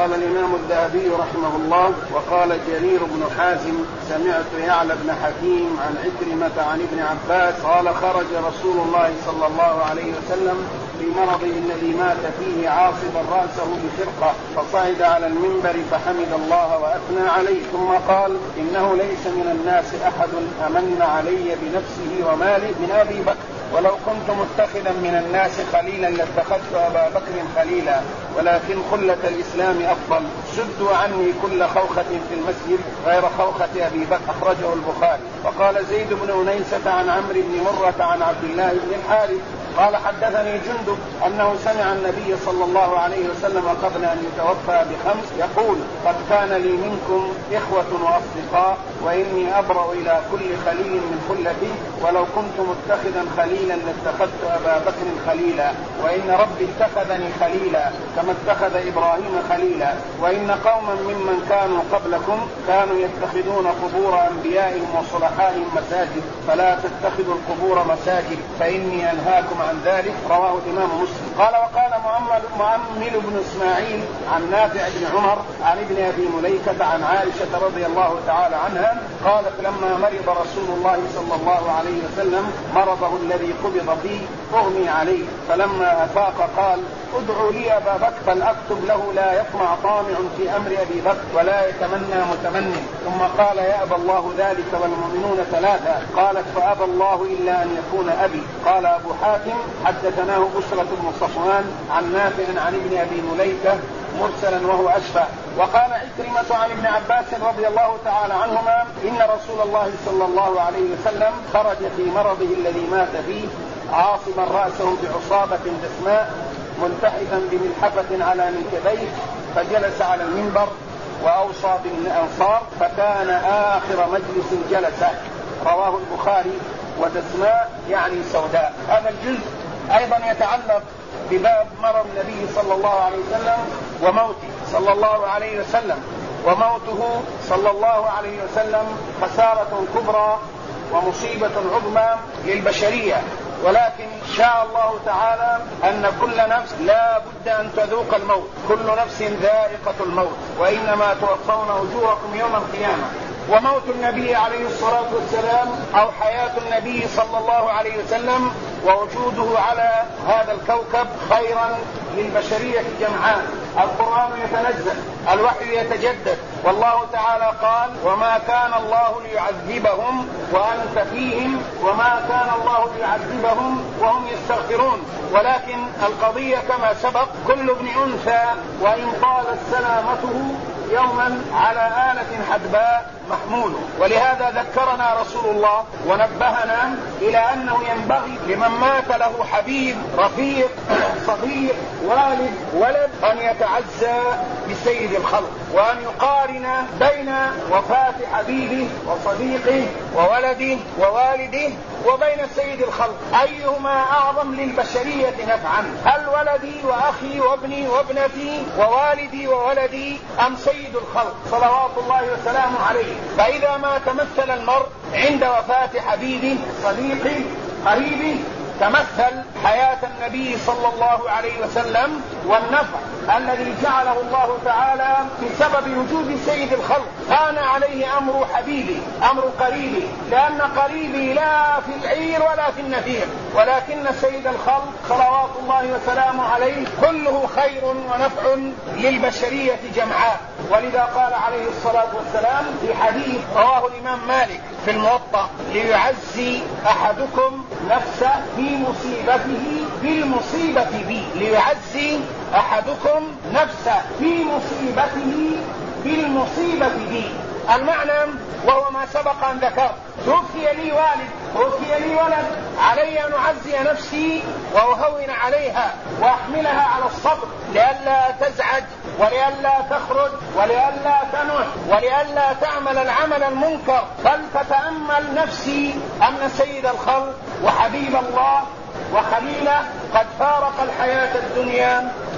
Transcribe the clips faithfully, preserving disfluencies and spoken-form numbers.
قال الإمام الذهبي رحمه الله: وقال جرير بن حازم: سمعت يعلى بن حكيم عن عكرمة عن ابن عباس قال: خرج رسول الله صلى الله عليه وسلم في مرضه الذي مات فيه عاصبا رأسه بخرقة، فصعد على المنبر فحمد الله وأثنى عليه، ثم قال: إنه ليس من الناس أحد أمن علي بنفسه وماله من أبي بكر، ولو كنت متخذا من الناس خليلا لاتخذت أبا بكر خليلا، ولكن خلة الإسلام أفضل. سدوا عني كل خوخة في المسجد غير خوخة أبي بكر، أخرجه البخاري. وقال زيد بن أنيسة عن عمرو بن مرة عن عبد الله بن الحارث قال: حدثني جندب أنه سمع النبي صلى الله عليه وسلم قبل أن يتوفى بخمس يقول: قد كان لي منكم إخوة وأصدقاء، وإني أبرأ إلى كل خليل من خلتي، ولو كنت متخذا خليلا لاتخذت أبا بكر خليلا، وإن ربي اتخذني خليلا كما اتخذ إبراهيم خليلا، وإن قوما ممن كانوا قبلكم كانوا يتخذون قبور أنبيائهم وصلحائهم مساجد، فلا تتخذوا القبور مساجد فإني أنهاكم عن ذلك. رواه الإمام مسلم. قال: وقال مؤمل بن إسماعيل عن نافع بن عمر عن ابن أبي مليكة عن عائشة رضي الله تعالى عنها قالت: لما مرض رسول الله صلى الله عليه وسلم مرضه الذي قبض فيه أغمي عليه، فلما أفاق قال: ادعوا لي أبا بكر فلأكتب له لا يطمع طامع في أمر أبي بكر ولا يتمنى متمنٍ. ثم قال: يأبى الله ذلك والمؤمنون ثلاثة. قالت: فأبى الله إلا أن يكون أبي. قال أبو حاتم: حدثناه بشرة بن صفوان عن نافع عن ابن أبي مليكة مرسلا وهو أشفى. وقال عكرمة عن ابن عباس رضي الله تعالى عنهما: إن رسول الله صلى الله عليه وسلم خرج في مرضه الذي مات فيه عاصبا رأسه بعصابة دسماء ملتحفا بملحفة على منكبيه، فجلس على المنبر وأوصى بالأنصار، فكان آخر مجلس جلسه. رواه البخاري. ودسماء يعني سوداء. هذا الجزء أيضا يتعلق بباب مرض النبي صلى الله عليه وسلم وموته صلى الله عليه وسلم. وموته صلى الله عليه وسلم خسارة كبرى ومصيبة عظمى للبشرية، ولكن شاء الله تعالى أن كل نفس لا بد أن تذوق الموت، كل نفس ذائقة الموت، وإنما توفون أجوركم يوم القيامة. وموت النبي عليه الصلاة والسلام أو حياة النبي صلى الله عليه وسلم ووجوده على هذا الكوكب خيرا للبشرية جمعاء. القرآن يتنزل، الوحي يتجدد، والله تعالى قال: وما كان الله ليعذبهم وأنت فيهم وما كان الله ليعذبهم وهم يستغفرون. ولكن القضية كما سبق: كل ابن أنثى وإن طالت سلامته يوما على آلة حدباء محمول. ولهذا ذكرنا رسول الله ونبهنا إلى أنه ينبغي لمن مات له حبيب رفيق صديق والد ولد أن يتعزى بسيد الخلق، وأن يقارن بين وفاة حبيبه وصديقه وولده ووالده وبين سيد الخلق، أيهما أعظم للبشرية نفعا؟ هل ولدي وأخي وابني وابنتي ووالدي وولدي أم سيد الخلق صلوات الله وسلامه عليه؟ فإذا ما تمثل المرء عند وفاة حبيبه صديقه قريبه تمثل حياة النبي صلى الله عليه وسلم والنفع الذي جعله الله تعالى بسبب وجود سيد الخلق. كان عليه أمر حبيبي أمر قريبي، لأن قريبي لا في العير ولا في النفير، ولكن سيد الخلق صلوات الله وسلامه عليه كله خير ونفع للبشرية جمعاء. ولذا قال عليه الصلاة والسلام في حديث رواه الإمام مالك في الموطأ: ليعزي أحدكم نفسه في مصيبته بالمصيبة بي. ليعزي أحدكم نفسه في مصيبته بالمصيبة بي. المعنى وهو ما سبق أن ذكر: توفي لي والد، توفي لي ولد، علي أن أعزي نفسي وأهون عليها وأحملها على الصبر لئلا تزعج ولئلا تخرج ولئلا تنح ولئلا تعمل العمل المنكر. فلتتأمل نفسي أن سيد الخلق وحبيب الله وخليله قد فارق الحياة الدنيا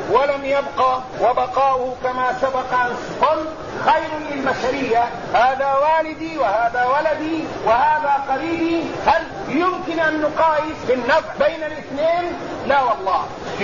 ولم يبقى وبقاؤه كما سبق أن قل خير للبشرية، هذا والدي وهذا ولدي وهذا قريبي، هل يمكن أن نقايس في النفع بين الاثنين؟ لا والله.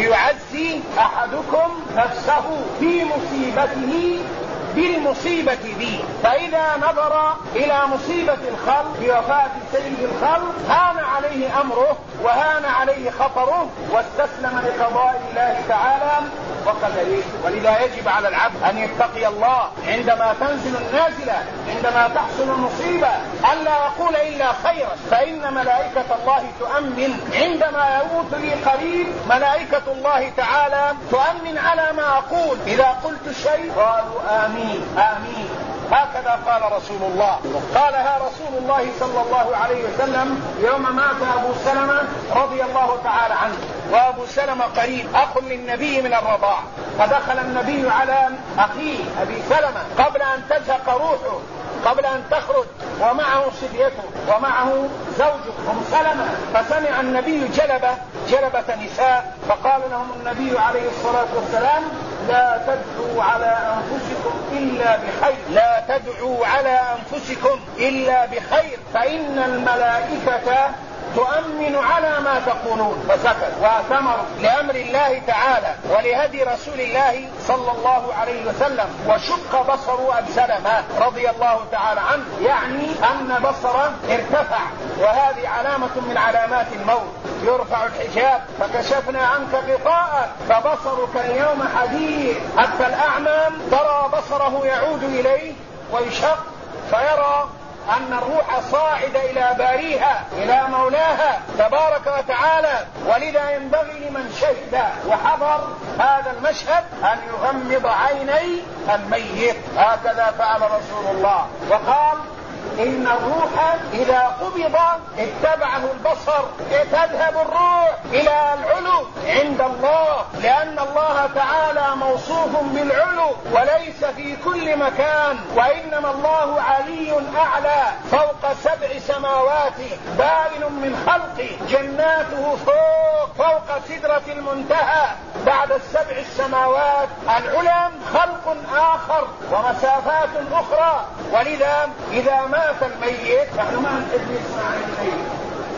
ليعزي أحدكم نفسه في مصيبته بالمصيبة بي، فإذا نظر إلى مصيبة الخلق بوفاة سيد الخلق هان عليه أمره وهان عليه خطره واستسلم لقضاء الله تعالى وقدره. ولذا يجب على العبد أن يتقي الله عندما تنزل النازلة، عندما تحصل المصيبة، ألا يقول إلا خيرا، فإن ملائكة الله تؤمن عندما يموت لي قريب، ملائكة الله تعالى تؤمن على ما أقول، إذا قلت شيء قالوا آمين آمين. هكذا قال رسول الله، قالها رسول الله صلى الله عليه وسلم يوم مات أبو سلمة رضي الله تعالى عنه، وأبو سلمة قريب أخ للنبي من الرضاع، فدخل النبي على أخيه أبي سلمة قبل أن تزهق روحه، قبل أن تخرج، ومعه صبيته ومعه زوجه أم سلمة، فسمع النبي جلبة جلبة نساء، فقال لهم النبي عليه الصلاة والسلام لا تدعوا على أنفسكم إلا بخير، لا تدعوا على أنفسكم إلا بخير، فإن الملائكة تؤمن على ما تقولون. فسكت وأتمر لأمر الله تعالى ولهدي رسول الله صلى الله عليه وسلم، وشق بصر أبي سلمة رضي الله تعالى عنه، يعني أن بصره ارتفع، وهذه علامة من علامات الموت، يرفع الحجاب فكشفنا عنك غطاءك فبصرك اليوم حديد، حتى الأعمى ترى بصره يعود إليه ويشق فيرى أن الروح صاعدة إلى باريها إلى مولاها تبارك وتعالى. ولذا ينبغي لمن شهد وحضر هذا المشهد أن يغمض عيني الميت، هكذا فعل رسول الله، وقال إن الروح إذا قبض اتبعه البصر، تذهب الروح إلى العلو عند الله، لأن الله تعالى موصوف بالعلو وليس في كل مكان، وإنما الله علي أعلى فوق سبع سماوات، بائن من خلقه، جناته فوق فوق سدرة المنتهى، بعد السبع السماوات العلم خلق آخر ومسافات أخرى. ولذا إذا مات الميت نحن ما نحب نسمع عن الميت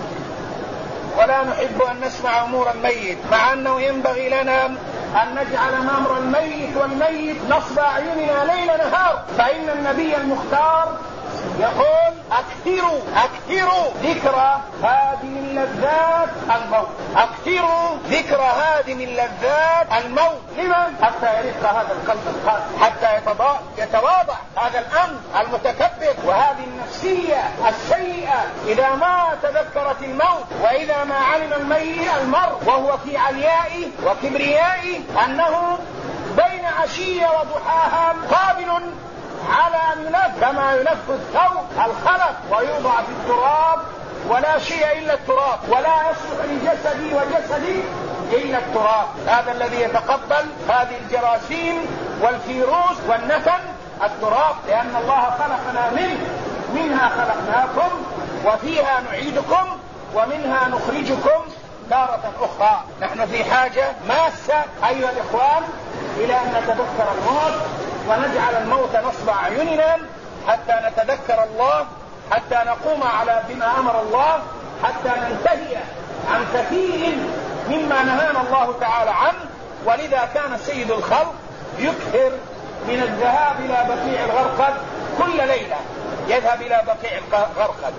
ولا نحب أن نسمع أمور الميت، مع أنه ينبغي لنا أن نجعل أمر الميت والميت نصب أعيننا ليل نهار، فإن النبي المختار يقول أكثروا أكثروا ذكر هادم اللذات الموت، أكثروا ذكر هادم اللذات الموت. لمن؟ حتى يرق هذا القلب القاسي، حتى يتواضع هذا الأمر المتكبر وهذه النفسية السيئة إذا ما تذكرت الموت، وإذا ما علم الميت المرء وهو في عليائه وكبريائه أنه بين عشية وضحاها قابل على أن ينف كما ينف الثوب الخلق ويوضع في التراب، ولا شيء إلا التراب، ولا يصلح لجسدي وجسدي إلا التراب، هذا الذي يتقبل هذه الجراثيم والفيروس والنتن التراب، لأن الله خلقنا منه، منها خلقناكم وفيها نعيدكم ومنها نخرجكم تارة أخرى. نحن في حاجة ماسة أيها الإخوان إلى أن نتذكر الموت ونجعل الموت نصب أعيننا حتى نتذكر الله، حتى نقوم على بما أمر الله، حتى ننتهي عن كثير مما نهانا الله تعالى عنه. ولذا كان سيد الخلق يكثر من الذهاب إلى بقيع الغرقد كل ليلة، يذهب إلى بقيع الغرقد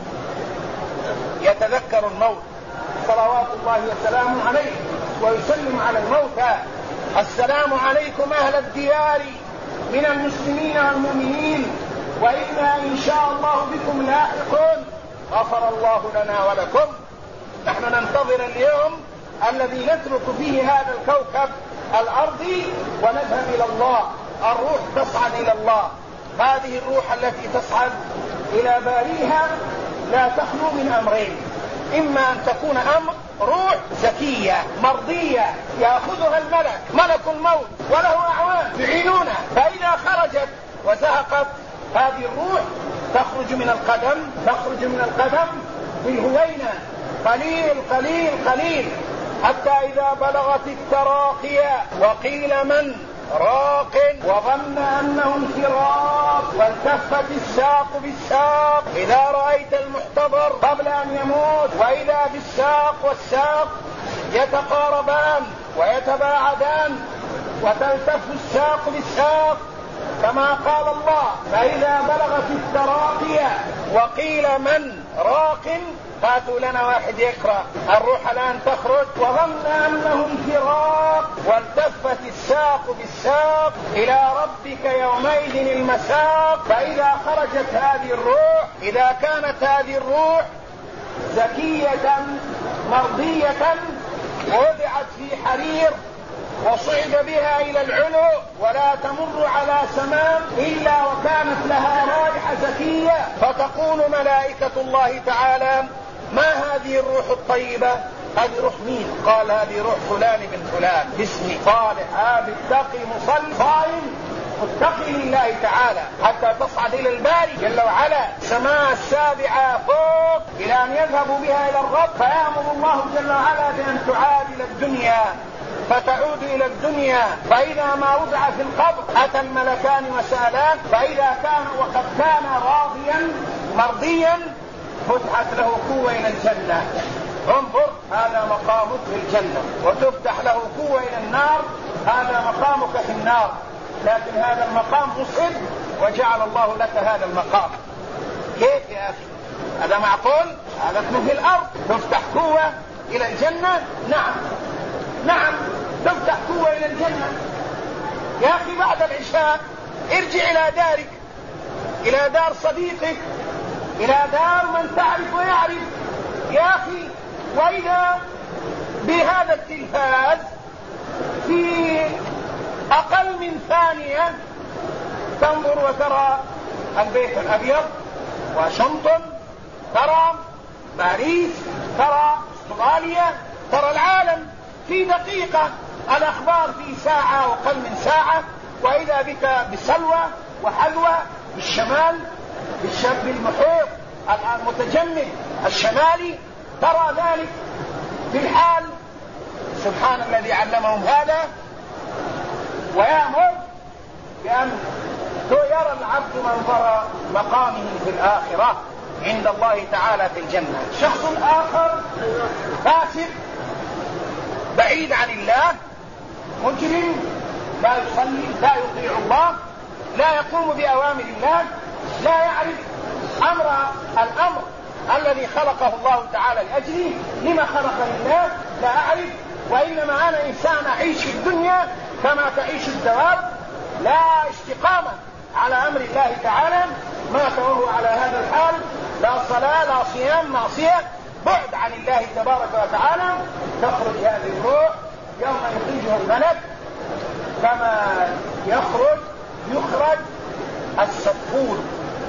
يتذكر الموت صلوات الله وسلامه عليه ويسلم على الموتى: السلام عليكم أهل الديار من المسلمين والمؤمنين، وإنا إن شاء الله بكم لاحقون، غفر الله لنا ولكم. نحن ننتظر اليوم الذي نترك فيه هذا الكوكب الأرضي ونذهب إلى الله، الروح تصعد إلى الله. هذه الروح التي تصعد إلى باريها لا تخلو من أمرين: إما أن تكون أمر روح زكية مرضية يأخذها الملك ملك الموت وله أعوان يعينونه، فإذا خرجت وزهقت هذه الروح تخرج من القدم تخرج من القدم بالهوينة قليل قليل قليل، حتى إذا بلغت التراقي وقيل من راق وظن أنه انفراق والتفت الساق بالساق إذا رأيت المحتضر قبل أن يموت وإذا بالساق والساق يتقاربان ويتباعدان وتلتف الساق بالساق كما قال الله فإذا بلغت التراقي وقيل من راق. هاتوا لنا واحد يقرأ الروح الآن تخرج وظن أنه انفراق والتفت الساق بالساق إلى ربك يومئذ المساق. فإذا خرجت هذه الروح إذا كانت هذه الروح زكية مرضية ووضعت في حرير وصعد بها إلى العلو ولا تمر على سماء إلا وكانت لها رائحة زكية فتقول ملائكة الله تعالى ما هذه الروح الطيبة؟ هذه روح مين؟ قال هذه روح فلان بن فلان باسم صالح عابد تقي مصلي صائم متقي لله تعالى حتى تصعد إلى الباري جل وعلا سماء السابعة فوق إلى أن يذهبوا بها إلى الرب فيأمر الله جل وعلا بأن تعاد إلى الدنيا فتعود إلى الدنيا. فإذا ما وضع في القبر أتى الملكان وسألان فإذا كان وقد كان راضيا مرضيا فتحت له قوة إلى الجنة. انظر هذا مقامك في الجنة وتفتح له قوة إلى النار هذا مقامك في النار. لكن هذا المقام مصعب وجعل الله لك هذا المقام. كيف يا أخي هذا معقول؟ هذا في الأرض تفتح قوة إلى الجنة. نعم نعم تفتح قوة إلى الجنة. يا أخي بعد العشاء ارجع إلى دارك إلى دار صديقك إلى دار من تعرف ويعرف يا أخي. وإذا بهذا التلفاز في أقل من ثانية تنظر وترى البيت الأبيض واشنطن ترى باريس ترى استراليا ترى العالم في دقيقة. الأخبار في ساعة وقل من ساعة وإذا بك بسلوى وحلوى بالشمال بالشرق المحيط المتجمد الشمالي ترى ذلك في الحال. سبحان الذي علمهم هذا ويأمر بأن يرى العبد منظر مقامه في الآخرة عند الله تعالى في الجنة. شخص آخر فاسق بعيد عن الله مجرم لا يصلي لا يطيع الله لا يقوم بأوامر الله لا يعرف أمر الأمر الذي خلقه الله تعالى لأجله. لما خلقني الله لا أعرف وإنما أنا إنسان أعيش في الدنيا كما تعيش الدواب لا استقامة على أمر الله تعالى مات وهو على هذا الحال لا صلاة لا صيام معصية بعد عن الله تبارك وتعالى. تخرج هذه الروح يوم يخرجها الملك كما يخرج يخرج السفول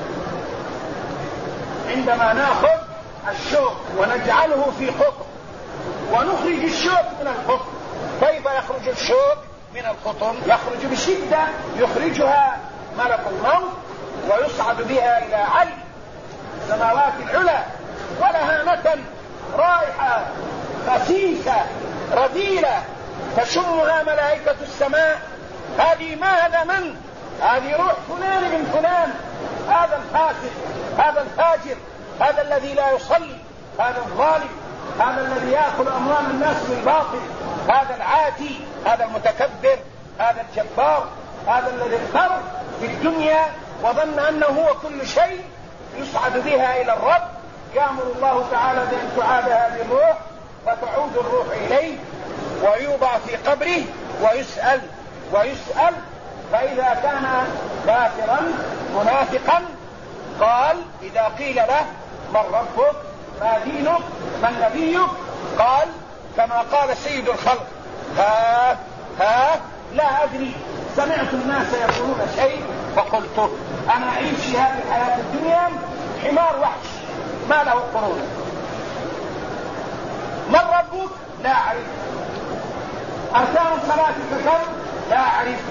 عندما ناخذ الشوك ونجعله في قطر ونخرج الشوك من القطر. كيف يخرج الشوك من القطر؟ يخرج بشدة يخرجها ملك الموت ويصعد بها إلى علي السماوات العلى ولهامة رائحة خسيسة رذيلة تشمها ملائكة السماء. هذه ما هذا من؟ هذه روح فلان بن فلان هذا الفاسق هذا الفاجر هذا الذي لا يصلي هذا الظالم هذا الذي يأكل أموال الناس بالباطل هذا العاتي هذا المتكبر هذا الجبار هذا الذي اغتر في الدنيا وظن أنه هو كل شيء يصعد بها إلى الرب. يأمر الله تعالى بأن تعاد هذه الروح فتعود الروح إليه ويوضع في قبره ويسأل ويسأل. فإذا كان كافرا منافقا قال إذا قيل له من ربك ما دينك من نبيك قال كما قال سيد الخلق ها ها لا أدري سمعت الناس يقولون شيء فقلت. أنا أعيش في هذه الحياة الدنيا حمار وحش ما له قرون. من ربك لا أعرف. أركان صلاتك كم لا أعرف.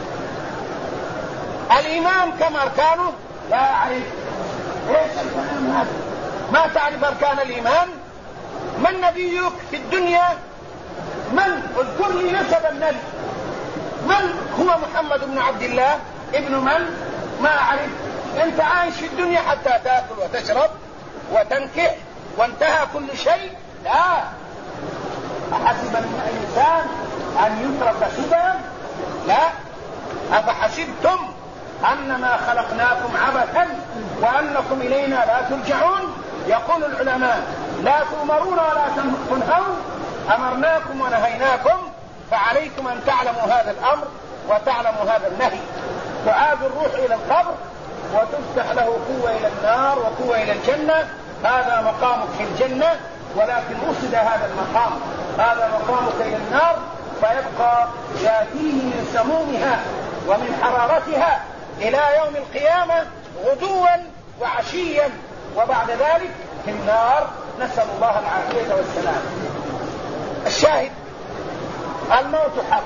الإيمان كم أركانه لا أعرف. إيش الكلام هذا؟ ما تعرف أركان الإيمان؟ من نبيك في الدنيا من اذكر لي نسب النبي، من هو محمد بن عبد الله ابن من؟ ما أعرف. أنت عايش في الدنيا حتى تأكل وتشرب وتنكح وانتهى كل شيء؟ لا. أحسب الإنسان أن يترك سدى؟ لا. أفحسبتم أنما خلقناكم عبثا وأنكم إلينا لا ترجعون؟ يقول العلماء لا تؤمرون ولا تنهون، أمرناكم ونهيناكم، فعليكم أن تعلموا هذا الأمر وتعلموا هذا النهي. تعاد الروح إلى القبر وتفتح له قوة إلى النار وقوة إلى الجنة. هذا مقامك في الجنة، ولكن أسد هذا المقام، هذا مقامك إلى النار، فيبقى يأتيه من سمومها ومن حرارتها إلى يوم القيامة غدوا وعشيا، وبعد ذلك في النار، نسأل الله العافية والسلام. الشاهد الموت حق،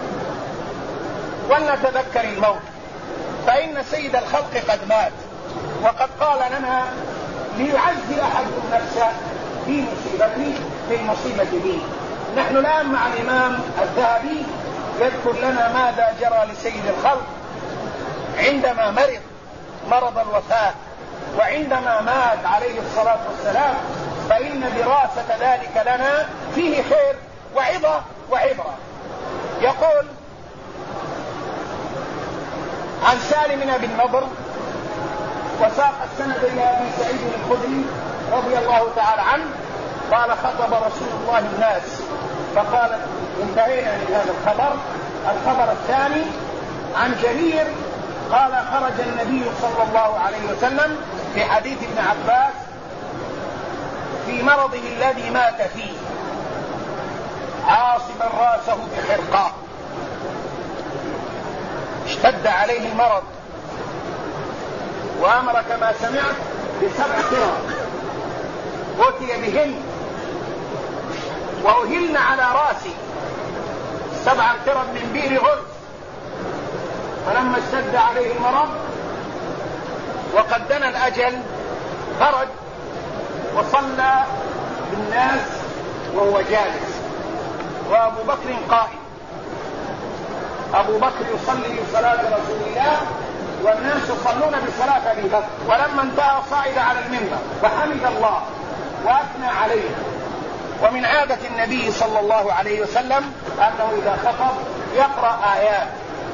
ولنتذكر الموت، فإن سيد الخلق قد مات، وقد قال لنا ليعزي أحدكم نفسه في مصيبته في المصيبة به. نحن الآن مع الإمام الذهبي يذكر لنا ماذا جرى لسيد الخلق عندما مرض مرض الوفاة وعندما مات عليه الصلاة والسلام، فإن دراسة ذلك لنا فيه خير وعظة وعبرة. يقول عن سالم بن النضر، وساق السند إلى أبي سعيد الخدري رضي الله تعالى عنه قال خطب رسول الله الناس فقال، انتهينا من هذا الخبر. الخبر الثاني عن جرير قال خرج النبي صلى الله عليه وسلم في حديث ابن عباس في مرضه الذي مات فيه عاصبا راسه بحرقة، اشتد عليه المرض، وأمر كما سمعت بسبع قرى أتي بهن وأهلن على راسي، سبع قرى من بئر غرس. فلما اشتد عليه المرض وقد دنا الأجل خرج وصلى بالناس وهو جالس، وأبو بكر قائم. أبو بكر يصلي بصلاة رسول الله والناس يصلون بصلاة أبي بكر. ولما انتهى صعد على المنبر فحمد الله وأثنى عليه. ومن عادة النبي صلى الله عليه وسلم أنه إذا خطب يقرأ آيات،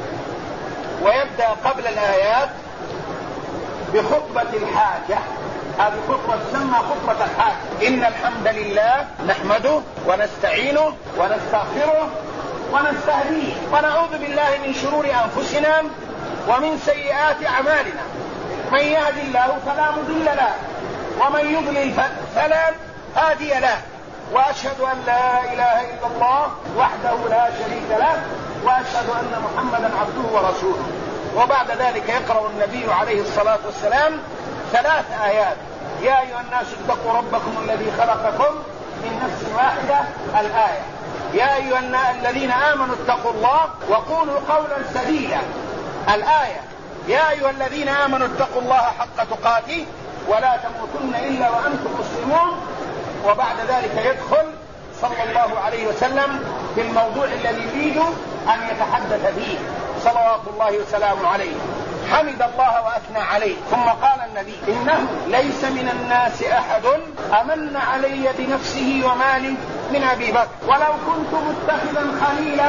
ويبدأ قبل الآيات بخطبة الحاجة. هذه خطبة تسمى خطبة الحاجة. إن الحمد لله نحمده ونستعينه ونستغفره ونستهديه ونعوذ بالله من شرور أنفسنا ومن سيئات أعمالنا، من يهد الله فلا مضل له ومن يضلل فلا هادي له، وأشهد أن لا إله إلا الله وحده لا شريك له، وأشهد أن محمدا عبده ورسوله. وبعد ذلك يقرأ النبي عليه الصلاة والسلام ثلاث آيات: يا أيها الناس اتقوا ربكم الذي خلقكم من نفس واحدة، الآية. يا أيها الذين آمنوا اتقوا الله وقولوا قولا سديدا، الآية. يا أيها الذين آمنوا اتقوا الله حق تقاته ولا تموتن إلا وأنتم مسلمون. وبعد ذلك يدخل صلى الله عليه وسلم في الموضوع الذي يريد أن يتحدث فيه صلوات الله وسلامه عليه. حمد الله وأثنى عليه، ثم قال النبي: إنه ليس من الناس أحد أمن علي بنفسه ومالي من أبي بكر، ولو كنت متخذا خليلا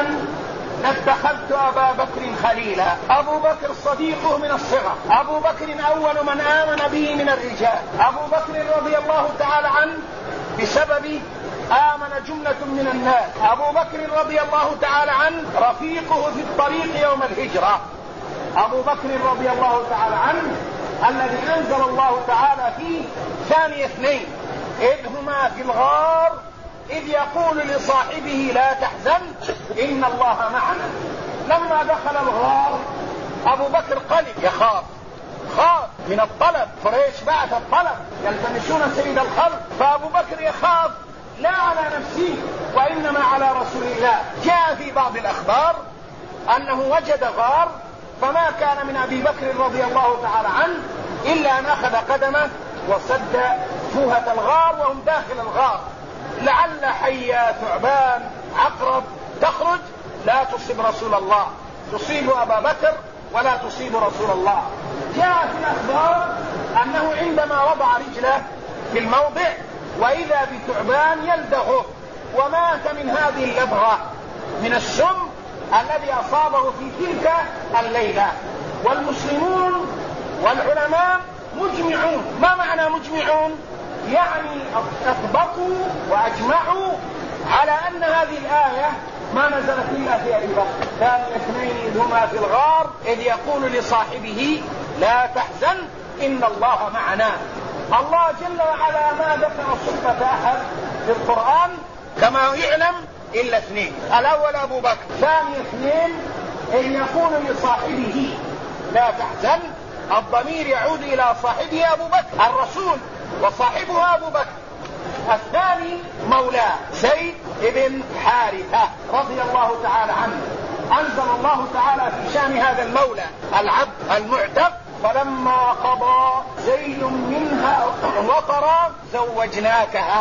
لاتخذت أبا بكر خليلا. أبو بكر صديقه من الصغر، أبو بكر أول من آمن به من الرجال، أبو بكر رضي الله تعالى عنه بسبب آمن جملة من الناس. أبو بكر رضي الله تعالى عنه رفيقه في الطريق يوم الهجرة. أبو بكر رضي الله تعالى عنه الذي أنزل الله تعالى فيه ثاني اثنين إذ هما في الغار إذ يقول لصاحبه لا تحزن إن الله معنا. لما دخل الغار أبو بكر قلق، يخاف، خاف من الطلب، قريش بعث الطلب يلتمسون سيد الخلق، فأبو بكر يخاف لا على نفسه وإنما على رسول الله. جاء في بعض الأخبار أنه وجد غار، فما كان من أبي بكر رضي الله تعالى عنه إلا أن أخذ قدمه وصد فوهة الغار وهم داخل الغار، لعل حية ثعبان عقرب تخرج لا تصيب رسول الله، تصيب أبا بكر ولا تصيب رسول الله. جاء في الأخبار أنه عندما وضع رجله في الموضع وإذا بثعبان يلدغه، ومات من هذه اللدغة من السم الذي أصابه في تلك الليلة. والمسلمون والعلماء مجمعون. ما معنى مجمعون؟ يعني أطبقوا وأجمعوا على أن هذه الآية ما نزلت إلا في أبي بكر. ثاني اثنين إذ هما في الغار إذ يقول لصاحبه لا تحزن إن الله معنا. الله جل وعلا ما ذكر صفة أحد في القرآن كما يعلم إلا اثنين، الأول أبو بكر، ثاني اثنين إذ يقول لصاحبه لا تحزن، الضمير يعود إلى صاحبه أبو بكر الرسول وصاحبه أبو بكر. الثاني مولاه زيد بن حارثة رضي الله تعالى عنه. أنزل الله تعالى في شأن هذا المولى العبد المعتق فلما قضى زيد منها وطرا زوجناكها.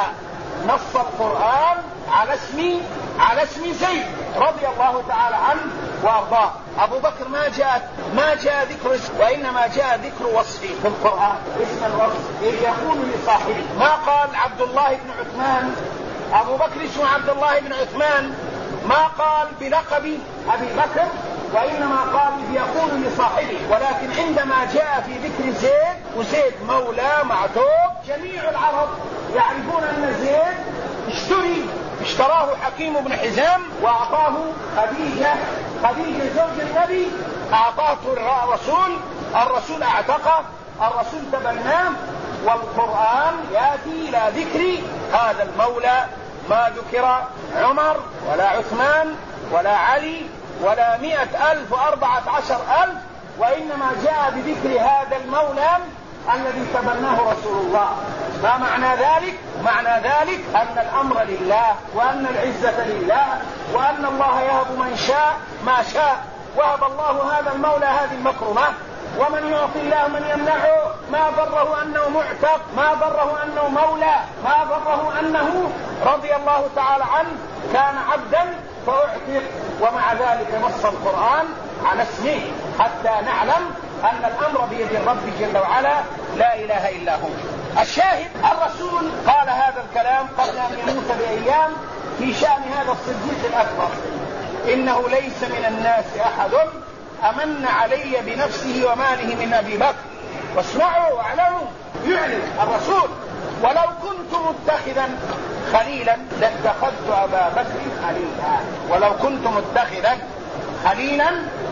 نص القرآن على اسم على اسم زيد رضي الله تعالى عنه وارضاه. ابو بكر ما جاء ما جاء ذكر اسم، وانما جاء ذكر وصفه في القرآن اسم الوصف. إذ يقول لصاحبه ما قال عبد الله بن عثمان، ابو بكر اسمه عبد الله بن عثمان، ما قال بلقب ابي بكر، وانما قال إذ يقول لصاحبه. ولكن عندما جاء في ذكر زيد، وزيد مولى معتوق، جميع العرب يعرفون ان زيد اشتري اشتراه حكيم بن حزام واعطاه خديجة خديجة زوج النبي، اعطاته الرسول، الرسول اعتقه، الرسول تبناه. والقرآن ياتي الى ذكر هذا المولى، ما ذكر عمر ولا عثمان ولا علي ولا مئة ألف وأربعة عشر ألف، وإنما جاء بذكر هذا المولى الذي تبناه رسول الله. ما معنى ذلك؟ معنى ذلك أن الأمر لله، وأن العزة لله، وأن الله يهب من شاء ما شاء. وهب الله هذا المولى هذه المكرمة، ومن يعطي الله من يمنعه. ما ضره أنه معتق، ما ضره أنه مولى، ما ضره أنه رضي الله تعالى عنه كان عبدا فأعتق. ومع ذلك نص القرآن على اسمه حتى نعلم أن الأمر بيد الرب جل وعلا لا إله إلا هو. الشاهد الرسول قال هذا الكلام قبل أن يموت بأيام في شأن هذا الصديق الأكبر: إنه ليس من الناس أحد أمن علي بنفسه وماله من أبي بكر. واسمعوا واعلموا، يعلن الرسول: ولو كنت متخذا خليلا لاتخذت أبا بكر خليلا. ولو كنت متخذا خليلا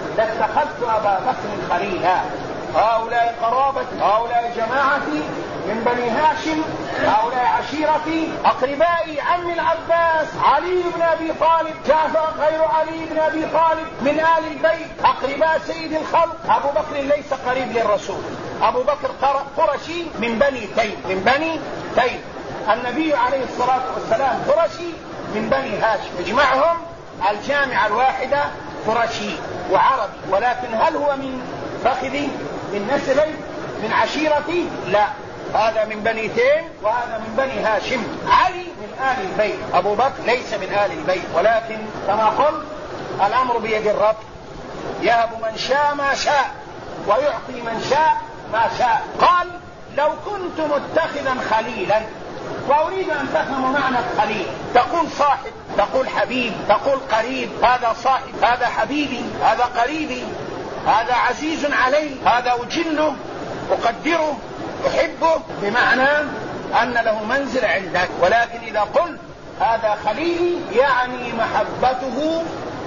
لاتخذت أبا بكر خليلا. هؤلاء قرابة، هؤلاء جماعتي من بني هاشم، هؤلاء عشيرتي، أقربائي، عم العباس، علي بن أبي طالب، جعفر غير علي بن أبي طالب من آل البيت، أقرباء سيد الخلق. أبو بكر ليس قريب للرسول، أبو بكر قرشي من بني تيم، من بني تيم. النبي عليه الصلاة والسلام قرشي من بني هاشم، يجمعهم الجامعة الواحدة قرشي وعربي. ولكن هل هو من فخذي، من نسبي، من عشيرتي؟ لا، هذا من بني تيم وهذا من بني هاشم. علي من آل البيت، أبو بكر ليس من آل البيت. ولكن كما قلت الأمر بيد الرب، يهب من شاء ما شاء ويعطي من شاء ما شاء. قال: لو كنت متخذا خليلا. وأريد أن تفهم معنى الخليل. تقول صاحب، تقول حبيب، تقول قريب. هذا صاحب، هذا حبيبي، هذا قريبي، هذا عزيز علي، هذا أجله أقدره أحبه، بمعنى أن له منزل عندك. ولكن إذا قلت هذا خليلي يعني محبته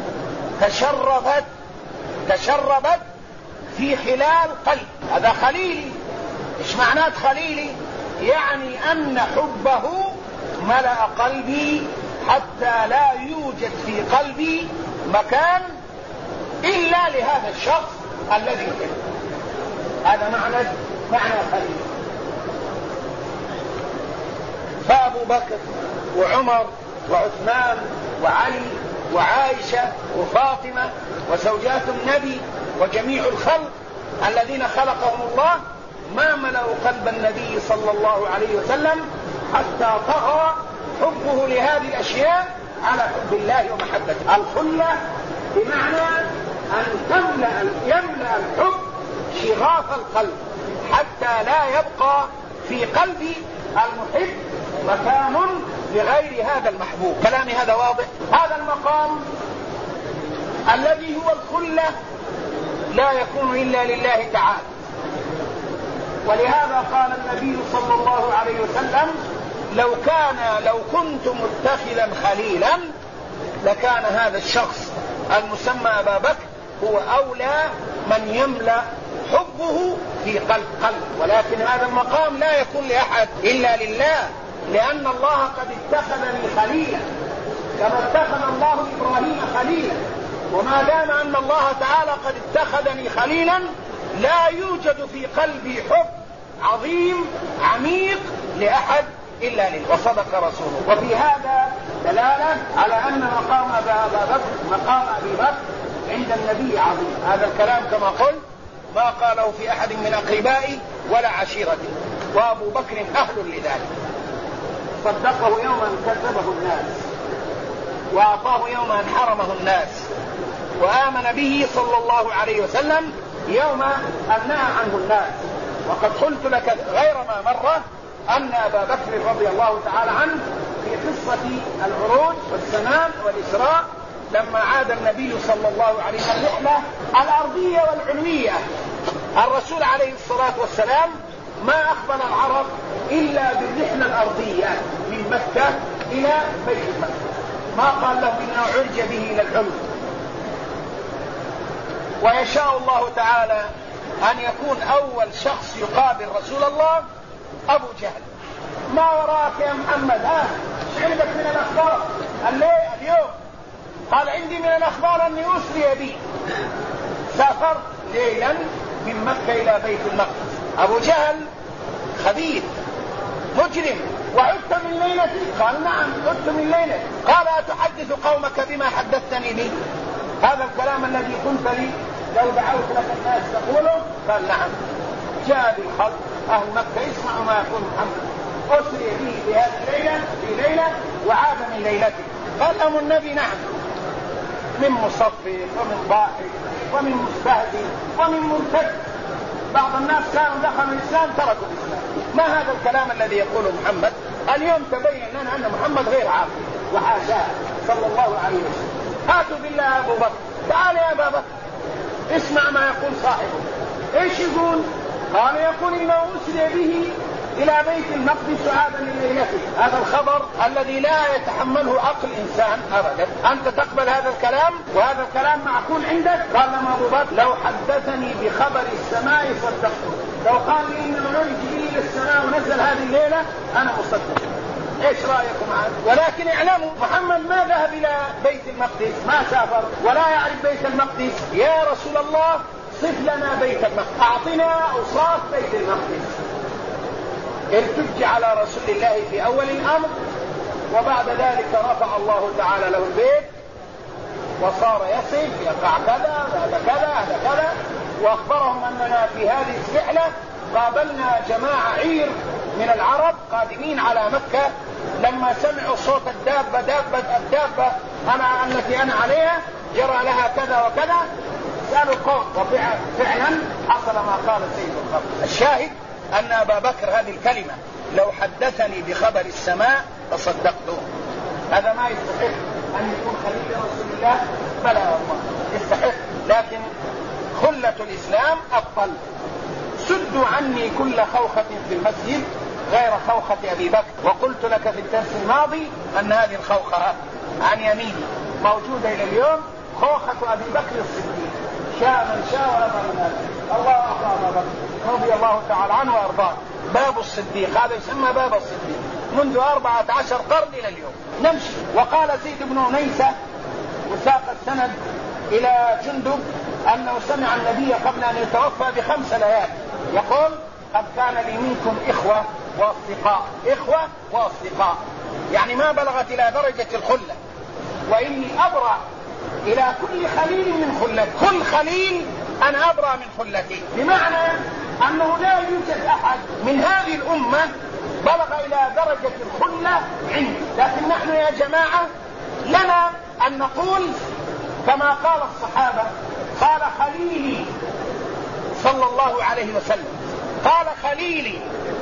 تشربت تشربت في خلال قلب. هذا خليلي. إيش معنات خليلي؟ يعني أن حبه ملأ قلبي حتى لا يوجد في قلبي مكان إلا لهذا الشخص الذي يحبه. هذا معنى معنى خليل. فأبو بكر وعمر وعثمان وعلي وعائشة وفاطمة وزوجات النبي وجميع الخلق الذين خلقهم الله ما ملأوا قلب النبي صلى الله عليه وسلم حتى طغى حبه لهذه الأشياء على حب الله ومحبته. الخلة بمعنى أن تملأ يملأ الحب شغاف القلب حتى لا يبقى في قلب المحب مكان لغير هذا المحبوب. كلامي هذا واضح؟ هذا المقام الذي هو الخلة لا يكون إلا لله تعالى، ولهذا قال النبي صلى الله عليه وسلم لو كان لو كنت متخذا خليلا لكان هذا الشخص المسمى أبا بكر هو أولى من يملأ حبه في قلب قلب، ولكن هذا المقام لا يكون لأحد إلا لله، لأن الله قد اتخذني خليلا كما اتخذ الله إبراهيم خليلا. وما دام أن الله تعالى قد اتخذني خليلا لا يوجد في قلبي حب عظيم عميق لأحد إلا لله، وصدق رسوله. وفي هذا دلالة على أن مقام أبا بكر مقام أبي بكر عند النبي عظيم. هذا الكلام كما قلت ما قاله في أحد من أقربائي ولا عشيرتي، وأبو بكر أهل لذلك. صدقه يوما كذبه الناس، وأعطاه يوما حرمه الناس، وآمن به صلى الله عليه وسلم يوم أن نهى عنه الناس. وقد قلت لك غير ما مرة أن أبا بكر رضي الله تعالى عنه في قصة العروج والسنام والإسراء لما عاد النبي صلى الله عليه وسلم الرحلة الأرضية والعلوية، الرسول عليه الصلاة والسلام ما أقبل العرب إلا بالرحلة الأرضية من مكة إلى بيت المقدس، ما قال له إنه عرج به إلى العلو. ويشاء الله تعالى أن يكون أول شخص يقابل رسول الله أبو جهل. ما وراك يا محمد؟ ها ايش عندك من الأخبار الليل اليوم؟ قال عندي من الأخبار أني أسري بي، سافرت ليلا من مكة إلى بيت المقدس. أبو جهل خبيث مجرم. وعدت من ليلتي؟ قال نعم عدت من ليلتي. قال أتحدث قومك بما حدثتني به؟ هذا الكلام الذي قلت لي لو دعوت لك الناس تقوله؟ قال نعم. جاء بالخلق أهل مكة اسمعوا ما يقول محمد، أسري به في هذه الليلة في ليلة وعاد من ليلته. قال لهم النبي نعم، من مصفي ومن ضاحك ومن مستهزئ ومن مرتد. بعض الناس كانوا دخلوا الإسلام تركوا الإسلام. ما هذا الكلام الذي يقوله محمد؟ اليوم تبين لنا أن محمد غير عاقل وحاشاه صلى الله عليه وسلم. هاتوا بالله أبو بكر، تعال يا أبا بكر اسمع ما يقول صاحبه. ايش يقول؟ قال يقول إنه أسري به إلى بيت المقدس وعاد من ليلته. هذا الخبر الذي لا يتحمله عقل إنسان أبدا. أنت تقبل هذا الكلام وهذا الكلام معقول عندك؟ قال لما أبو بكر لو حدثني بخبر السماء صدقته، لو قال لي إنه عرج به إلى السماء ونزل هذه الليلة أنا مصدق. ايش رايكم عنه؟ ولكن اعلموا محمد ما ذهب الى بيت المقدس، ما سافر ولا يعرف بيت المقدس. يا رسول الله صف لنا بيت المقدس، اعطنا اوصاف بيت المقدس. ارتج على رسول الله في اول الامر، وبعد ذلك رفع الله تعالى له البيت وصار يصف يقع كذا هذا كذا هذا كذا. واخبرهم اننا في هذه الرحله قابلنا جماعه عير من العرب قادمين على مكة. لما سمعوا صوت الدابة دابة الدابة أنا التي أنا عليها جرى لها كذا وكذا سألوا القوم، وفعلا حصل ما قال سيد الخبر. الشاهد أن أبا بكر هذه الكلمة لو حدثني بخبر السماء فصدقته. هذا ما يستحق أن يكون خليل رسول الله؟ بلى والله يستحق، لكن خلة الإسلام أفضل. سدوا عني كل خوخة في المسجد غير خوخة أبي بكر. وقلت لك في الدرس الماضي أن هذه الخوخة عن يميني موجودة إلى اليوم، خوخة أبي بكر الصديق. شاء من شاء وأبى من أبى. الله أعطى أبا بكر رضي الله تعالى عنه وأرضاه. باب الصديق هذا يسمى باب الصديق منذ أربعة عشر قرن إلى اليوم. نمشي. وقال زيد بن أنيسة وساق السند إلى جندب أنه سمع النبي قبل أن يتوفى بخمس ليال يقول قد كان لي منكم إخوة وأصدقاء. إخوة وأصدقاء يعني ما بلغت إلى درجة الخلة. وإني أبرأ إلى كل خليل من خلتي، كل خليل أنا أبرأ من خلتي، بمعنى أنه لا يوجد أحد من هذه الأمة بلغ إلى درجة الخلة عندي. لكن نحن يا جماعة لنا أن نقول كما قال الصحابة، قال خليلي صلى الله عليه وسلم، قال خليلي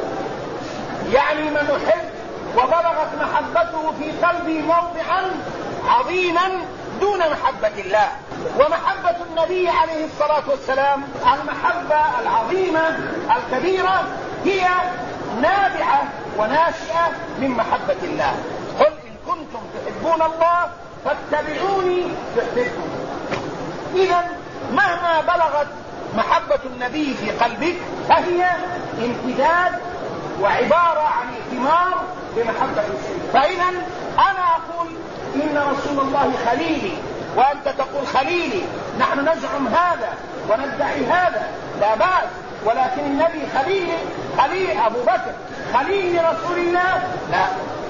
يعني من أحب وبلغت محبته في قلبي موضعا عظيما دون محبة الله. ومحبة النبي عليه الصلاة والسلام المحبة العظيمة الكبيرة هي نابعة وناشئة من محبة الله. قل إن كنتم تحبون الله فاتبعوني يحببكم. إذا مهما بلغت محبة النبي في قلبك فهي امتداد وعبارة عن ائتمار بمحبة السيد. فإذا أنا أقول إن رسول الله خليلي وأنت تقول خليلي، نحن نزعم هذا وندعي هذا لا بأس، ولكن النبي خليل خليل أبو بكر خليل لرسول الله؟ لا،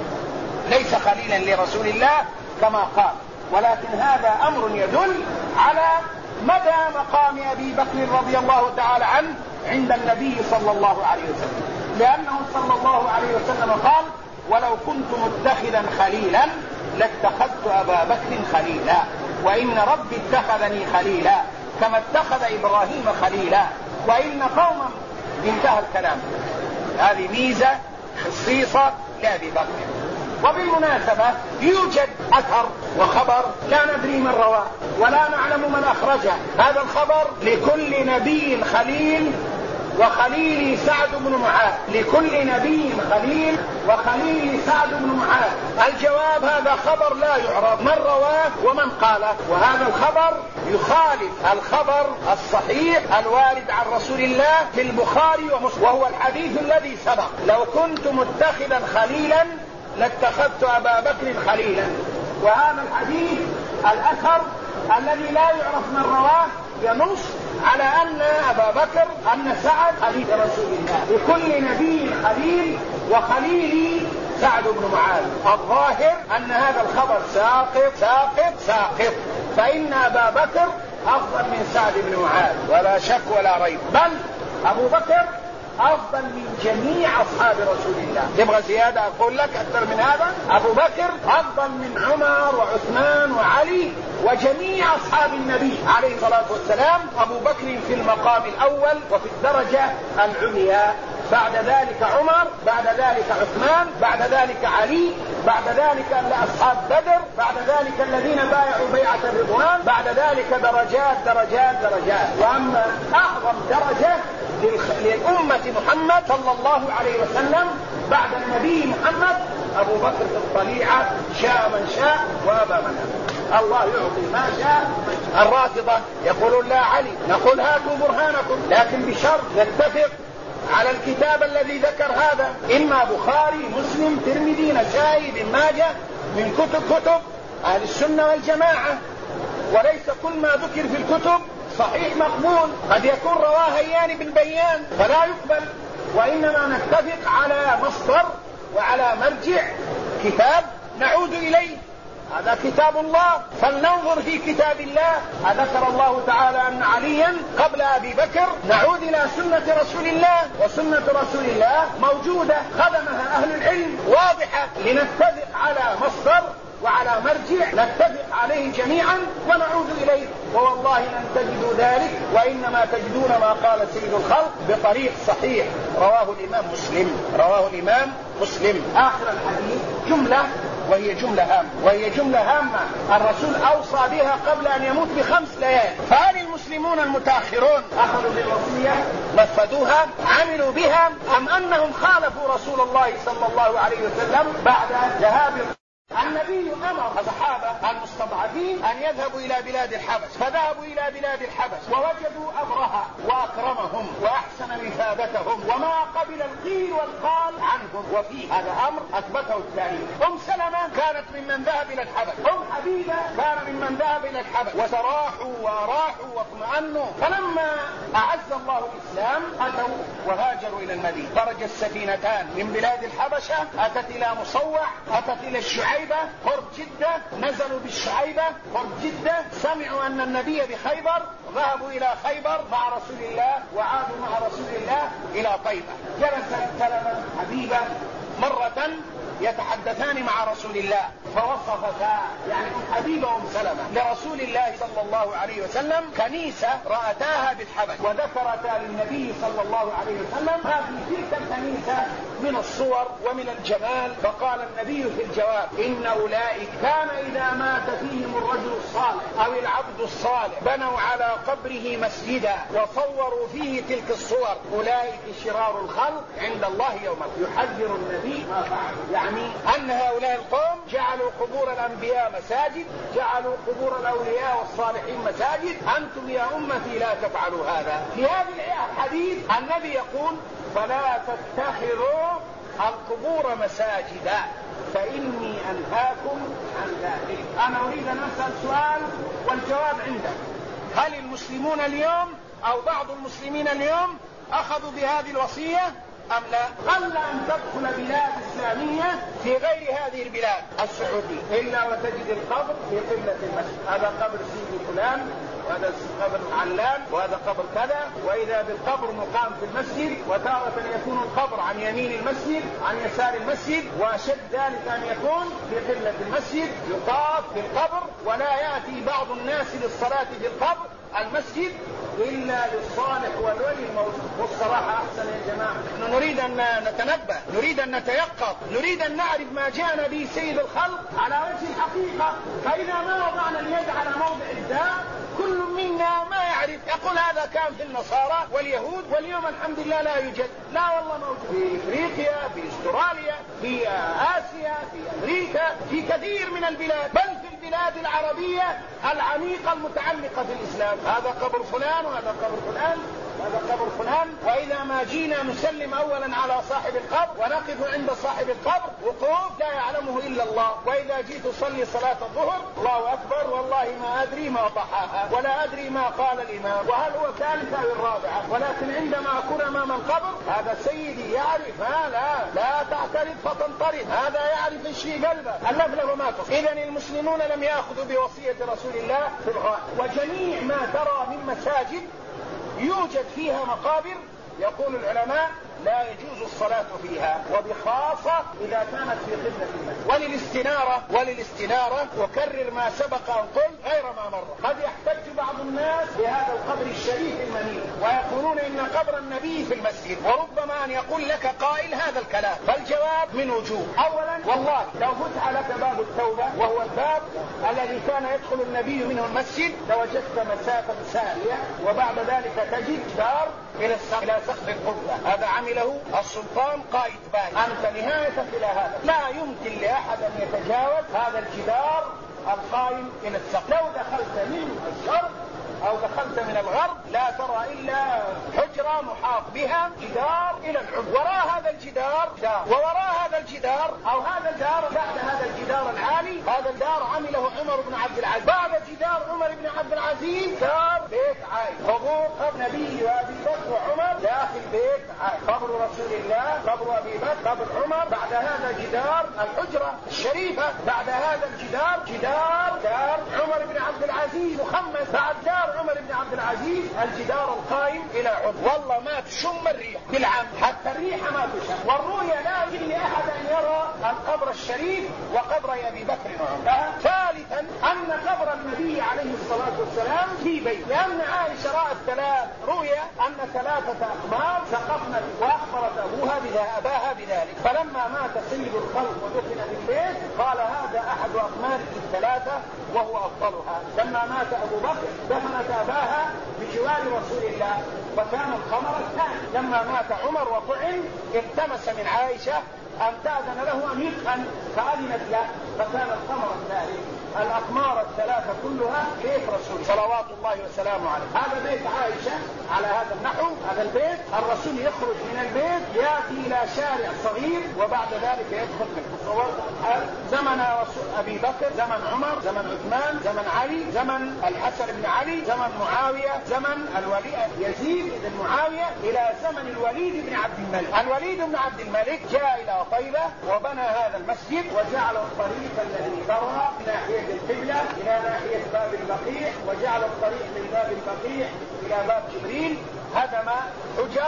ليس خليلا لرسول الله كما قال، ولكن هذا أمر يدل على مدى مقام أبي بكر رضي الله تعالى عنه عند النبي صلى الله عليه وسلم، لأنه صلى الله عليه وسلم قال: ولو كنت متخذا خليلا لاتخذت أبا بكر خليلا، وإن ربي اتخذني خليلا كما اتخذ إبراهيم خليلا، وإن قوما، انتهى الكلام. هذه ميزة خصيصة لأبي بكر. وبالمناسبة يوجد أثر وخبر لا ندري من رواه ولا نعلم من أخرجه. هذا الخبر: لكل نبي خليل وخليل سعد بن معاذ، لكل نبي خليل وخليل سعد بن معاذ. الجواب: هذا خبر لا يعرف من رواه ومن قاله، وهذا الخبر يخالف الخبر الصحيح الوارد عن رسول الله في البخاري ومسلم، وهو الحديث الذي سبق: لو كنت متخذا خليلا لاتخذت أبا بكر خليلا. وهذا الحديث الأثر الذي لا يعرف من رواه ينص على أن أبا بكر أن سعد خليل رسول الله، لكل نبي خليل وخليل سعد بن معاذ. الظاهر أن هذا الخبر ساقط ساقط ساقط، فإن أبا بكر أفضل من سعد بن معاذ ولا شك ولا ريب، بل أبو بكر أفضل من جميع أصحاب رسول الله. تبغى زيادة أقول لك أكثر من هذا؟ أبو بكر أفضل من عمر وعثمان وعلي وجميع أصحاب النبي عليه الصلاة والسلام. أبو بكر في المقام الأول وفي الدرجة العليا، بعد ذلك عمر، بعد ذلك عثمان، بعد ذلك علي، بعد ذلك أصحاب بدر، بعد ذلك الذين بايعوا بيعة الرضوان، بعد ذلك درجات درجات درجات. وأما أعظم درجة للأمة محمد صلى الله عليه وسلم بعد النبي محمد أبو بكر في الطليعة، شاء من شاء وأبى من أبى، الله يعطي ما شاء. الرافضة يقولون لا علي، نقول هاتوا برهانكم، لكن بشرط نتفق على الكتاب الذي ذكر هذا، إما بخاري مسلم ترمذي نسائي بن ماجه، من كتب كتب أهل السنة والجماعة، وليس كل ما ذكر في الكتب صحيح مقبول، قد يكون رواه هيان بن بيان فلا يقبل، وإنما نتفق على مصدر وعلى مرجع كتاب نعود إليه، هذا كتاب الله، فلننظر في كتاب الله. ذكر الله تعالى أن عليا قبل أبي بكر، نعود إلى سنة رسول الله، وسنة رسول الله موجودة خدمها أهل العلم واضحة، لنتفق على مصدر وعلى مرجع نتفق عليه جميعا ونعود إليه، ووالله لن تجدوا ذلك، وإنما تجدون ما قال سيد الخلق بطريق صحيح رواه الإمام مسلم، رواه الإمام مسلم. آخر الحديث جملة، وهي جملة هامة، وهي جملة هامة الرسول أوصى بها قبل أن يموت بخمس ليال. فهل المسلمون المتأخرون أخذوا بالوصية نفذوها عملوا بها، أم أنهم خالفوا رسول الله صلى الله عليه وسلم بعد ذهاب النبي؟ أمر الصحابة المستضعفين أن يذهبوا إلى بلاد الحبش، فذهبوا إلى بلاد الحبش ووجدوا أبرهة وأكرمهم وأحسن مثابتهم وما قبل القيل والقال عنهم، وفي هذا أمر أثبته التاريخ. أم سلمة كانت ممن ذهب إلى الحبش، أم حبيبة كان ممن ذهب إلى الحبش، وسراحوا وراحوا واطمأنوا، فلما أعز الله الإسلام أتوا وهاجروا إلى المدينة. خرج السفينتان من بلاد الحبشة، أتت إلى مصوع، أتت إلى الشعيبة قرب جدة، نزلوا بالشعيبة قرب جدة، سمعوا أن النبي بخيبر، ذهبوا إلى خيبر مع رسول الله وعادوا مع رسول الله إلى طيبة. جلست سلمة حبيبة مرة يتحدثان مع رسول الله فوصفتا يعني حبيب أم سلمة لرسول الله صلى الله عليه وسلم كنيسة رأتاها بالحبش، وذكرتا للنبي صلى الله عليه وسلم ما في تلك الكنيسة من الصور ومن الجمال. فقال النبي في الجواب: إن أولئك كان إذا مات فيهم الرجل الصالح أو العبد الصالح بنوا على قبره مسجدا وصوروا فيه تلك الصور، أولئك شرار الخلق عند الله يوم القيامة. يحذر النبي ما فعل، يعني أن هؤلاء القوم جعلوا قبور الأنبياء مساجد، جعلوا قبور الأولياء والصالحين مساجد. أنتم يا أمتي لا تفعلوا هذا. في هذه الحديث النبي يقول: فلا تتخذوا القبور مساجدا فإني أنهاكم عن ذلك. أنا أريد أن أسأل سؤال والجواب عندك: هل المسلمون اليوم أو بعض المسلمين اليوم أخذوا بهذه الوصية أم لا؟ قل أن تدخل بلاد إسلامية في غير هذه البلاد السعودية إلا وتجد القبر في قبلة المسجد. هذا قبر سيدي فلان، وهذا قبر علان، وهذا قبر كذا، وإذا بالقبر مقام في المسجد، وتارة يكون القبر عن يمين المسجد عن يسار المسجد، وأشد ذلك أن يكون في قبلة المسجد. يطاف بالقبر ولا يأتي بعض الناس للصلاة في القبر المسجد إلا للصالح والولي الموجود. والصراحة أحسن يا جماعة، نحن نريد أن نتنبه، نريد أن نتيقظ، نريد أن نعرف ما جاءنا به سيد الخلق على وجه الحقيقة. فإذا ما وضعنا اليد على موضع الداء كل منا ما يعرف، يقول هذا كان في النصارى واليهود واليوم الحمد لله لا يوجد. لا والله موجود في افريقيا، في استراليا، في اسيا، في امريكا، في كثير من البلاد، بل في البلاد العربية العميقة المتعلقة بالإسلام. هذا قبر فلان وهذا قبر فلان هذا قبر فلان. وإذا ما جينا نسلم أولا على صاحب القبر ونقف عند صاحب القبر وقوف لا يعلمه إلا الله. وإذا جيت أصلي صلاة الظهر الله أكبر والله ما أدري ما ضحاها ولا أدري ما قال الإمام وهل هو الثالثة أو الرابعة، ولكن عندما أكون أمام القبر هذا سيدي يعرف. ها لا لا تعترض فتنطرد، هذا يعرف ايش في قلبه. اللفلف ما تصل. إذن المسلمون لم يأخذوا بوصية رسول الله في الغاية. وجميع ما ترى من مساجد يوجد فيها مقابر يقول العلماء لا يجوز الصلاة فيها، وبخاصة إذا كانت في قبلة المسجد. وللاستنارة وللاستنارة أكرر ما سبق أن قلت غير ما مر. قد يحتج بعض الناس بهذا القبر الشريف المنير ويقولون إن قبر النبي في المسجد، وربما أن يقول لك قائل هذا الكلام. فالجواب من وجوه. أولا والله لو فتح لك باب التوبة وهو الباب الذي كان يدخل النبي منه المسجد لوجدت مسافة سارية، وبعد ذلك تجد دار إلى سقف القبلة. هذا عمله السلطان قائد باي. أنت نهاية إلى هذا لا يمكن لأحد أن يتجاوز هذا الجدار القائم إلى السقف. لو دخلت من الشرق أو دخلت من الغرب لا ترى إلا حجرة محاط بها جدار إلى العمق. وراء هذا الجدار دار، ووراء هذا الجدار أو هذا الدار بعد هذا الجدار العالي هذا الدار عمله عمر بن عبد العزيز. بعد جدار عمر بن عبد العزيز دار بيت عائشة. حضور قبر النبي وأبي بكر وعمر داخل بيت عائشة. قبر رسول الله، قبر أبي بكر، قبر عمر. بعد هذا جدار الحجرة الشريفة. بعد هذا الجدار جدار دار عمر بن عبد العزيز مخمس. بعد دار عمر بن عبد العزيز الجدار القائم إلى عمر. والله ما تشم الريح بالعام، حتى الريح ما تشم. والرؤيا لا يمكن لأحد أن يرى القبر الشريف وقبر أبي بكر وعمر. ثالثا أن قبر النبي عليه الصلاة والسلام في بيت، لأن عائشة رأت ثلاث رؤيا أن ثلاثة أقمار سقطنا وأخبرت أبوها بها أباها بذلك. فلما مات سيد الخلق ودفن في البيت قال هذا أحد أقماره الثلاثة وهو أفضلها. لما مات أبو بكر دفنت أباها بجوار رسول الله فكان القمر الثاني. لما مات عمر وطعن التمس من عائشة أن تأذن له أن يدفن فأذنت له فكان القمر الثالث. الأقمار الثلاثة كلها بيت رسول صلوات الله وسلامه عليه. هذا بيت عائشة على هذا النحو. هذا البيت الرسول يخرج من البيت يأتي إلى شارع صغير وبعد ذلك يدخل منه. زمن أبي بكر، زمن عمر، زمن عثمان، زمن علي، زمن الحسن بن علي، زمن معاوية، زمن الوليد يزيد بن معاوية، إلى زمن الوليد بن عبد الملك. الوليد بن عبد الملك جاء إلى طيبة وبنى هذا المسجد وجعل الطريق الذي ضرها ناحية القبلة إلى ناحية باب البقيع، وجعل الطريق من باب البقيع إلى باب جبريل. هدم حجر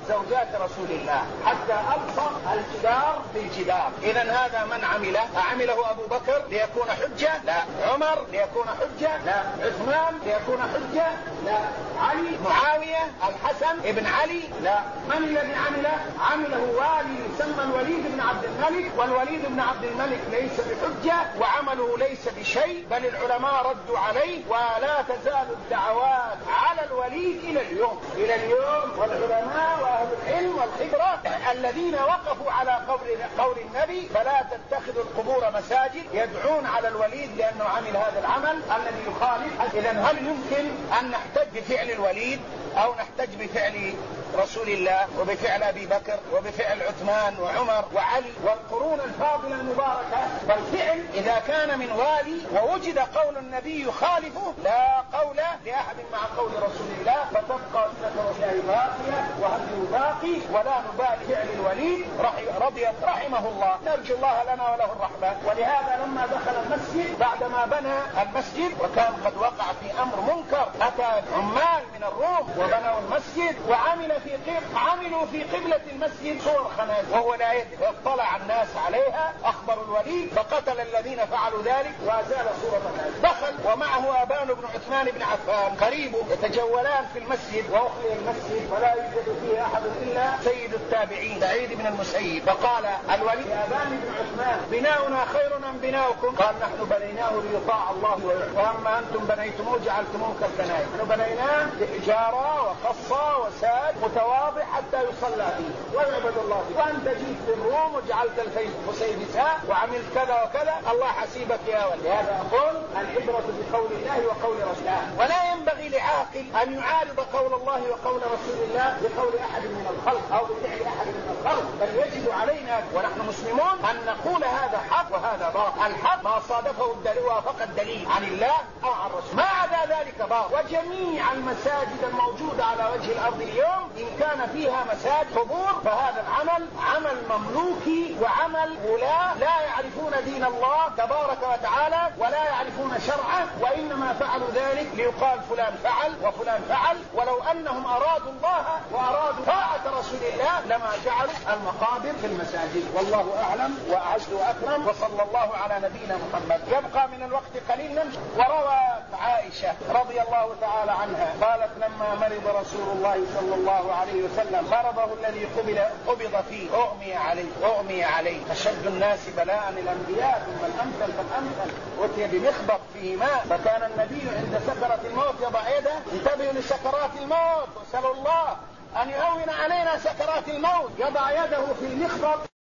زوجات رسول الله حتى ألصق الجدار بالجدار. إذا هذا من عمله، أعمله أبو بكر ليكون حجة؟ لا. عمر ليكون حجة؟ لا. عثمان ليكون حجة؟ لا. علي، معاوية، الحسن ابن علي؟ لا. من الذي عمله؟ عمله والي يسمى الوليد بن عبد الملك، والوليد بن عبد الملك ليس بحجة وعمله ليس بشيء، بل العلماء ردوا عليه، ولا تزال الدعوات على الوليد إلى اليوم إلى اليوم والعلماء وأهل العلم والخبرة الذين وقفوا على قول قول النبي فلا تتخذوا القبور مساجد يدعون على الوليد لأنه عمل هذا العمل الذي يخالف. إذن هل يمكن أن نحتج بفعل الوليد أو نحتج بفعل رسول الله وبفعل أبي بكر وبفعل عثمان وعمر وعلي والقرون الفاضلة المباركة؟ فالفعل إذا كان من والي ووجد قول النبي يخالفه لا قول لأحد مع قول رسول الله، فتبقى سنة الله باقية وهديه باقي، ولا نبالي فعل الوليد رضي رحمه الله، نرجو الله لنا وله الرحمة. ولهذا لما دخل المسجد بعدما بنى المسجد وكان قد وقع في أمر منكر، أتى عمال من الروم وبنوا المسجد وعمل في قبل عملوا في قبلة المسجد صور خنازير وهو لا يدري، فاطلع الناس عليها أخبروا الوليد فقتل الذين فعلوا ذلك وأزال صورة الخنازير. دخل ومعه أبان بن عثمان بن عفان قريبه يتجولان في المسجد، وأخرج المسجد ولا يوجد فيه أحد إلا سيد التابعين سعيد بن المسيب، فقال الوليد يا أبان بن عثمان بناؤنا خير أم بناؤكم؟ قال نحن بنيناه ليطاع الله ويحب، وأما أنتم بنيتموه جعلتموه كالكنائس. نحن بنيناه بحجارة وقصة وساد متواضع حتى يصلى فيه ويعبد الله فيه، وأنت جيت في الروم وجعلت الحسين نساء وعملت كذا وكذا، الله حسيبك يا ولد. لهذا أقول العبرة بقول الله وقول رسوله، ولا ينبغي لعاقل أن يعارض قول الله وقول رسول الله بقول أحد من الخلق أو بفعل أحد من الخلق، بل يجب علينا ونحن مسلمون أن نقول هذا حق وهذا باطل. الحق ما صادفه الدليل وافق الدليل عن الله أو عن رسوله، ما عدا ذلك باطل. وجميع المساجد الموجودة على وجه الأرض اليوم إن كان فيها مساجد قبور فهذا العمل عمل مملوكي وعمل ولاة لا يعرفون دين الله تبارك وتعالى ولا يعرفون شرعه، وإنما فعلوا ذلك ليقال فلان فعل وفلان فعل، ولو أنهم أرادوا الله وأرادوا طاعة رسول الله لما جعلوا المقابر في المساجد. والله أعلم وأعز وأكرم، وصلى الله على نبينا محمد. يبقى من الوقت قليل نمشي. وروى عائشة رضي الله تعالى عنها قالت لما مرض رسول الله صلى الله عليه وسلم مرضه الذي قبل قبض فيه أغمي عليه أغمي عليه أشد الناس بلاء الأنبياء ثم الأمثل فالأمثل، أتي بمخبط فيه ماء، فكان النبي عند سكرة الموت يضع يده. انتبهوا لسكرات الموت، وسألوا الله أن يهون علينا سكرات الموت، يضع يده في المخبط